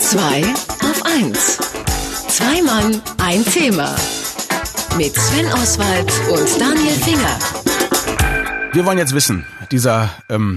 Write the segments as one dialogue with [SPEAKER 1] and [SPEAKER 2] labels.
[SPEAKER 1] 2 auf 1. Zwei Mann, ein Thema. Mit Sven Oswald und Daniel Finger.
[SPEAKER 2] Wir wollen jetzt wissen, dieser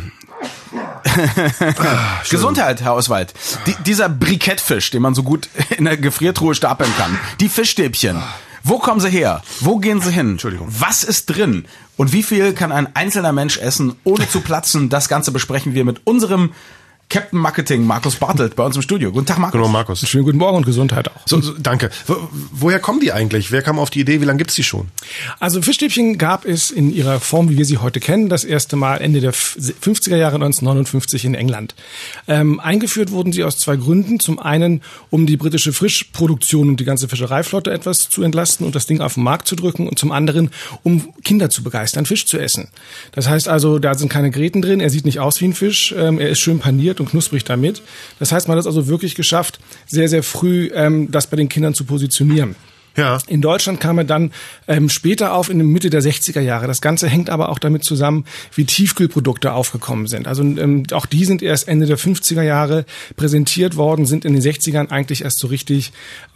[SPEAKER 2] Gesundheit, Herr Oswald. Dieser Brikettfisch, den man so gut in der Gefriertruhe stapeln kann. Die Fischstäbchen. Wo kommen sie her? Wo gehen sie hin?
[SPEAKER 3] Entschuldigung.
[SPEAKER 2] Was ist drin? Und wie viel kann ein einzelner Mensch essen, ohne zu platzen? Das Ganze besprechen wir mit unserem Captain Marketing, Markus Bartelt, bei uns im Studio. Guten Tag, Markus.
[SPEAKER 3] Genau, Markus.
[SPEAKER 4] Schönen guten Morgen und Gesundheit auch.
[SPEAKER 3] So, danke. Woher kommen die eigentlich? Wer kam auf die Idee? Wie lange gibt's die schon?
[SPEAKER 4] Also Fischstäbchen gab es in ihrer Form, wie wir sie heute kennen, das erste Mal Ende der 50er Jahre 1959 in England. Eingeführt wurden sie aus zwei Gründen. Zum einen, um die britische Fischproduktion und die ganze Fischereiflotte etwas zu entlasten und das Ding auf den Markt zu drücken. Und zum anderen, um Kinder zu begeistern, Fisch zu essen. Das heißt also, da sind keine Gräten drin. Er sieht nicht aus wie ein Fisch. Er ist schön paniert und knusprig damit. Das heißt, man hat es also wirklich geschafft, sehr, sehr früh das bei den Kindern zu positionieren.
[SPEAKER 3] Ja.
[SPEAKER 4] In Deutschland kam er dann später auf, in der Mitte der 60er Jahre. Das Ganze hängt aber auch damit zusammen, wie Tiefkühlprodukte aufgekommen sind. Also auch die sind erst Ende der 50er Jahre präsentiert worden, sind in den 60ern eigentlich erst so richtig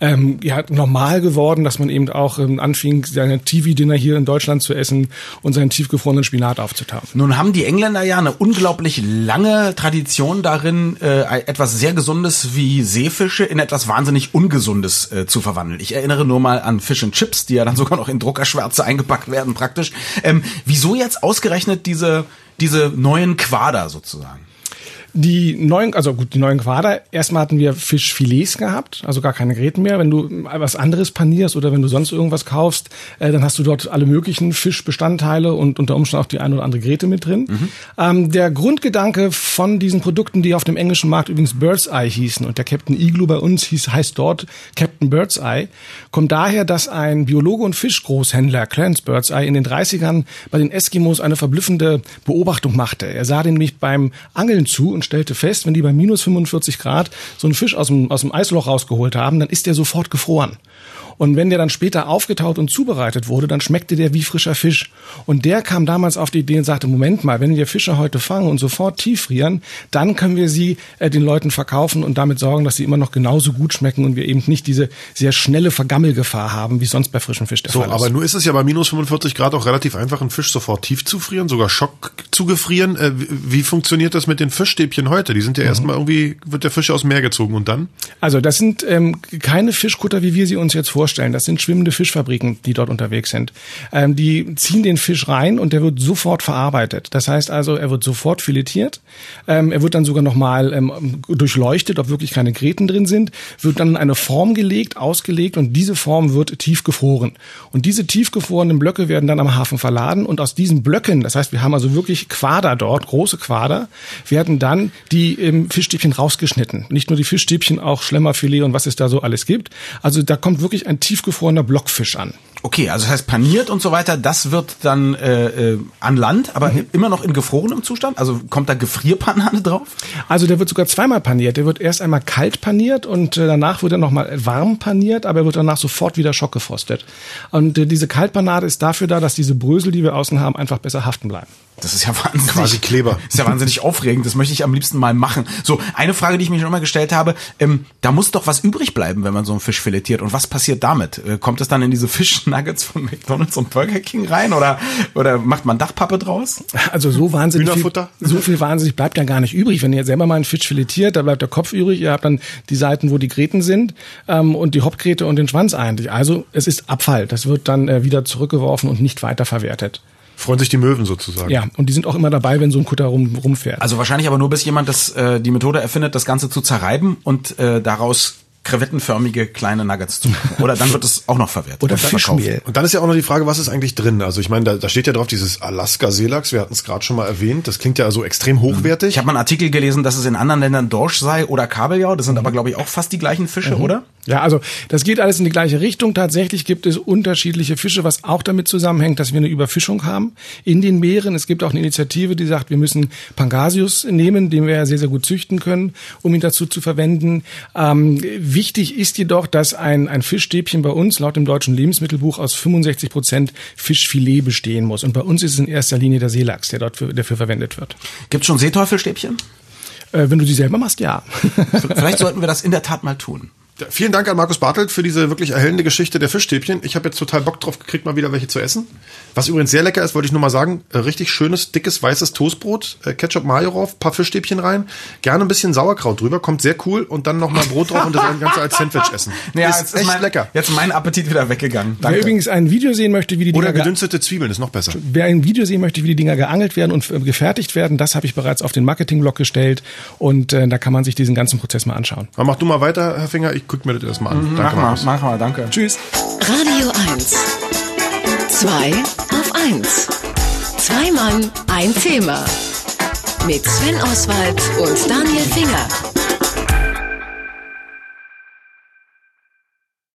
[SPEAKER 4] normal geworden, dass man eben auch anfing, seine TV-Dinner hier in Deutschland zu essen und seinen tiefgefrorenen Spinat aufzutauen.
[SPEAKER 2] Nun haben die Engländer ja eine unglaublich lange Tradition darin, etwas sehr Gesundes wie Seefische in etwas wahnsinnig Ungesundes zu verwandeln. Ich erinnere nur mal an Fish and Chips, die ja dann sogar noch in Druckerschwärze eingepackt werden praktisch. Wieso jetzt ausgerechnet diese neuen Quader sozusagen?
[SPEAKER 4] Die neuen Quader, erstmal hatten wir Fischfilets gehabt, also gar keine Gräten mehr. Wenn du was anderes panierst oder wenn du sonst irgendwas kaufst, dann hast du dort alle möglichen Fischbestandteile und unter Umständen auch die eine oder andere Gräte mit drin. Der Grundgedanke von diesen Produkten, die auf dem englischen Markt übrigens Bird's Eye hießen und der Captain Igloo bei uns heißt dort Captain Bird's Eye, kommt daher, dass ein Biologe und Fischgroßhändler, Clarence Bird's Eye, in den 30ern bei den Eskimos eine verblüffende Beobachtung machte. Er sah nämlich beim Angeln zu und stellte fest, wenn die bei minus 45 Grad so einen Fisch aus dem Eisloch rausgeholt haben, dann ist der sofort gefroren. Und wenn der dann später aufgetaut und zubereitet wurde, dann schmeckte der wie frischer Fisch. Und der kam damals auf die Idee und sagte, Moment mal, wenn wir Fische heute fangen und sofort tieffrieren, dann können wir sie den Leuten verkaufen und damit sorgen, dass sie immer noch genauso gut schmecken und wir eben nicht diese sehr schnelle Vergammelgefahr haben, wie sonst bei frischem Fisch der Fall ist.
[SPEAKER 3] Aber nur ist es ja bei minus 45 Grad auch relativ einfach, einen Fisch sofort tief zu frieren, sogar Schock zu gefrieren. Wie funktioniert das mit den Fischstäbchen heute? Die sind ja erstmal irgendwie, wird der Fisch aus dem Meer gezogen und dann? Also
[SPEAKER 4] das sind keine Fischkutter, wie wir sie uns jetzt vorstellen. Das sind schwimmende Fischfabriken, die dort unterwegs sind. Die ziehen den Fisch rein und der wird sofort verarbeitet. Das heißt also, er wird sofort filetiert. Er wird dann sogar nochmal durchleuchtet, ob wirklich keine Gräten drin sind. Wird dann in eine Form gelegt, ausgelegt und diese Form wird tiefgefroren. Und diese tiefgefrorenen Blöcke werden dann am Hafen verladen und aus diesen Blöcken, das heißt, wir haben also wirklich Quader dort, große Quader, werden dann die Fischstäbchen rausgeschnitten. Nicht nur die Fischstäbchen, auch Schlemmerfilet und was es da so alles gibt. Also da kommt wirklich ein tiefgefrorener Blockfisch an.
[SPEAKER 2] Okay, also das heißt paniert und so weiter, das wird dann an Land, aber immer noch in gefrorenem Zustand? Also kommt da Gefrierpanade drauf?
[SPEAKER 4] Also der wird sogar zweimal paniert. Der wird erst einmal kalt paniert und danach wird er nochmal warm paniert, aber er wird danach sofort wieder schockgefrostet. Und diese Kaltpanade ist dafür da, dass diese Brösel, die wir außen haben, einfach besser haften bleiben.
[SPEAKER 2] Das ist ja wahnsinnig.
[SPEAKER 3] Quasi Kleber.
[SPEAKER 2] Das ist ja wahnsinnig aufregend. Das möchte ich am liebsten mal machen. So, eine Frage, die ich mir schon immer gestellt habe. Da muss doch was übrig bleiben, wenn man so einen Fisch filetiert. Und was passiert damit? Kommt es dann in diese Fischnuggets von McDonald's und Burger King rein? Oder macht man Dachpappe draus?
[SPEAKER 4] Also so wahnsinnig
[SPEAKER 3] Hühnerfutter?
[SPEAKER 4] So viel wahnsinnig bleibt ja gar nicht übrig. Wenn ihr selber mal einen Fisch filetiert, da bleibt der Kopf übrig. Ihr habt dann die Seiten, wo die Gräten sind, und die Hauptgräte und den Schwanz eigentlich. Also es ist Abfall. Das wird dann wieder zurückgeworfen und nicht weiterverwertet.
[SPEAKER 3] Freuen sich die Möwen sozusagen.
[SPEAKER 4] Ja, und die sind auch immer dabei, wenn so ein Kutter rumfährt.
[SPEAKER 2] Also wahrscheinlich aber nur, bis jemand die Methode erfindet, das Ganze zu zerreiben und daraus krevettenförmige kleine Nuggets zu machen. Oder dann wird es auch noch verwertet.
[SPEAKER 4] Oder Fischmehl.
[SPEAKER 3] Und dann ist ja auch noch die Frage, was ist eigentlich drin? Also ich meine, da steht ja drauf, dieses Alaska-Seelachs, wir hatten es gerade schon mal erwähnt, das klingt ja also extrem hochwertig.
[SPEAKER 2] Ich habe mal einen Artikel gelesen, dass es in anderen Ländern Dorsch sei oder Kabeljau. Das sind aber, glaube ich, auch fast die gleichen Fische, oder?
[SPEAKER 4] Ja, also das geht alles in die gleiche Richtung. Tatsächlich gibt es unterschiedliche Fische, was auch damit zusammenhängt, dass wir eine Überfischung haben in den Meeren. Es gibt auch eine Initiative, die sagt, wir müssen Pangasius nehmen, den wir ja sehr, sehr gut züchten können, um ihn dazu zu verwenden. Wichtig ist jedoch, dass ein Fischstäbchen bei uns laut dem deutschen Lebensmittelbuch aus 65% Fischfilet bestehen muss. Und bei uns ist es in erster Linie der Seelachs, der dafür verwendet wird.
[SPEAKER 2] Gibt es schon Seeteufelstäbchen?
[SPEAKER 4] Wenn du sie selber machst, ja.
[SPEAKER 2] Vielleicht sollten wir das in der Tat mal tun.
[SPEAKER 3] Ja, vielen Dank an Markus Bartelt für diese wirklich erhellende Geschichte der Fischstäbchen. Ich habe jetzt total Bock drauf gekriegt, mal wieder welche zu essen. Was übrigens sehr lecker ist, wollte ich nur mal sagen, richtig schönes, dickes, weißes Toastbrot, Ketchup, Mayo drauf, paar Fischstäbchen rein, gerne ein bisschen Sauerkraut drüber, kommt sehr cool und dann nochmal Brot drauf und das Ganze als Sandwich essen.
[SPEAKER 2] Naja,
[SPEAKER 3] ist echt lecker.
[SPEAKER 2] Jetzt ist mein Appetit wieder weggegangen. Danke.
[SPEAKER 4] Wer übrigens ein Video sehen möchte, wie die
[SPEAKER 3] Oder
[SPEAKER 4] Dinger
[SPEAKER 3] gedünstete Zwiebeln, ist noch besser.
[SPEAKER 4] Wer ein Video sehen möchte, wie die Dinger geangelt werden und gefertigt werden, das habe ich bereits auf den Marketing-Blog gestellt und da kann man sich diesen ganzen Prozess mal anschauen.
[SPEAKER 3] Aber mach du mal weiter, Herr Finger, ich guck mir das erstmal an. Danke,
[SPEAKER 2] Mach mal, danke.
[SPEAKER 4] Tschüss.
[SPEAKER 1] Radio 1. 2 auf 1. Zwei Mann, ein Thema. Mit Sven Oswald und Daniel Finger.